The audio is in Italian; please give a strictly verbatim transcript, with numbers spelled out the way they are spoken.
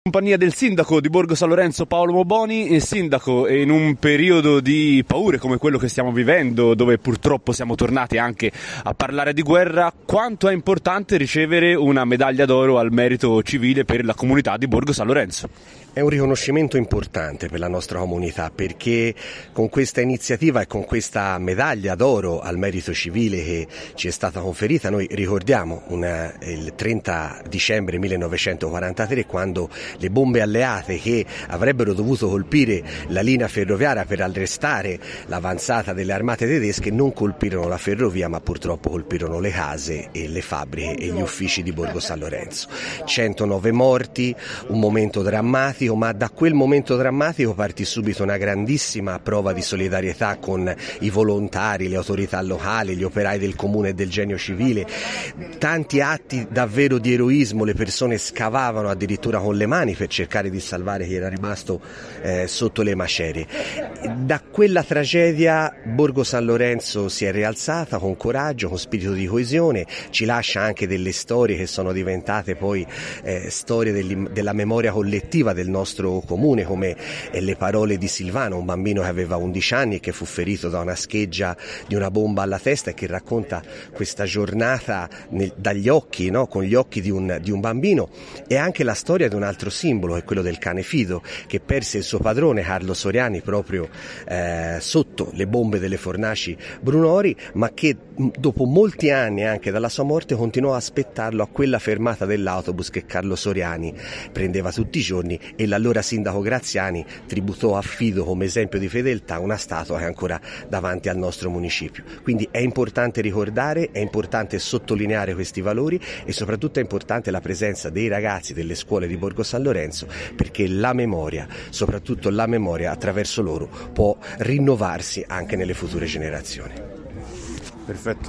Compagnia del sindaco di Borgo San Lorenzo Paolo Moboni. E sindaco, in un periodo di paure come quello che stiamo vivendo, dove purtroppo siamo tornati anche a parlare di guerra, quanto è importante ricevere una medaglia d'oro al merito civile per la comunità di Borgo San Lorenzo? È un riconoscimento importante per la nostra comunità, perché con questa iniziativa e con questa medaglia d'oro al merito civile che ci è stata conferita, noi ricordiamo una, il trenta dicembre millenovecentoquarantatré, quando le bombe alleate che avrebbero dovuto colpire la linea ferroviaria per arrestare l'avanzata delle armate tedesche non colpirono la ferrovia, ma purtroppo colpirono le case e le fabbriche e gli uffici di Borgo San Lorenzo. centonove morti, un momento drammatico, ma da quel momento drammatico partì subito una grandissima prova di solidarietà con i volontari, le autorità locali, gli operai del comune e del genio civile, tanti atti davvero di eroismo, le persone scavavano addirittura con le mani per cercare di salvare chi era rimasto eh, sotto le macerie. Da quella tragedia Borgo San Lorenzo si è rialzata con coraggio, con spirito di coesione, ci lascia anche delle storie che sono diventate poi eh, storie della memoria collettiva del nostro comune, come eh, le parole di Silvano, un bambino che aveva undici anni e che fu ferito da una scheggia di una bomba alla testa, e che racconta questa giornata nel, dagli occhi, no? Con gli occhi di un, di un bambino. E anche la storia di un altro simbolo, che è quello del cane Fido, che perse il suo padrone Carlo Soriani proprio eh, sotto le bombe delle fornaci Brunori, ma che dopo molti anni anche dalla sua morte continuò a aspettarlo a quella fermata dell'autobus che Carlo Soriani prendeva tutti i giorni, e l'allora sindaco Graziani tributò a Fido come esempio di fedeltà una statua che è ancora davanti al nostro municipio. Quindi è importante ricordare, è importante sottolineare questi valori, e soprattutto è importante la presenza dei ragazzi delle scuole di Borgo San Lorenzo, perché la memoria, soprattutto la memoria attraverso loro, può rinnovarsi anche nelle future generazioni. Perfetto.